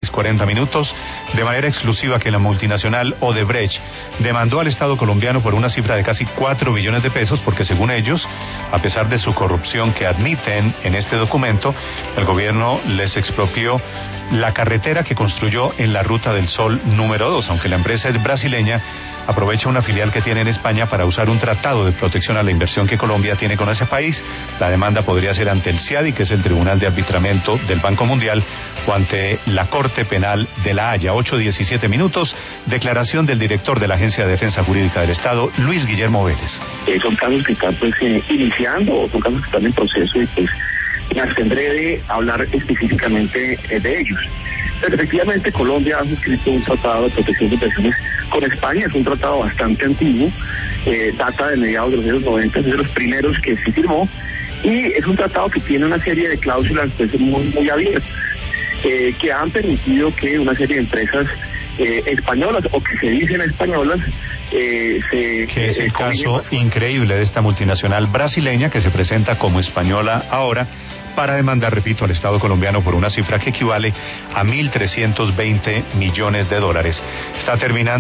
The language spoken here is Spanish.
40 minutos, de manera exclusiva que la multinacional Odebrecht demandó al Estado colombiano por una cifra de casi 4 billones de pesos porque, según ellos, a pesar de su corrupción que admiten en este documento, el gobierno les expropió la carretera que construyó en la Ruta del Sol número 2, aunque la empresa es brasileña. Aprovecha una filial que tiene en España para usar un tratado de protección a la inversión que Colombia tiene con ese país. La demanda podría ser ante el CIADI, que es el Tribunal de Arbitramiento del Banco Mundial, o ante la Corte Penal de La Haya. 8:17 minutos, declaración del director de la Agencia de Defensa Jurídica del Estado, Luis Guillermo Vélez. Son casos que están iniciando, son casos que están en proceso y me abstendré de hablar específicamente de ellos. Pero efectivamente Colombia ha suscrito un tratado de protección de inversiones con España, es un tratado bastante antiguo, data de mediados de los años 90, es de los primeros que se firmó, y es un tratado que tiene una serie de cláusulas muy abiertas, que han permitido que una serie de empresas españolas, o que se dicen españolas, que es el caso increíble de esta multinacional brasileña que se presenta como española ahora para demandar, repito, al Estado colombiano por una cifra que equivale a $1.320 millones. Está terminando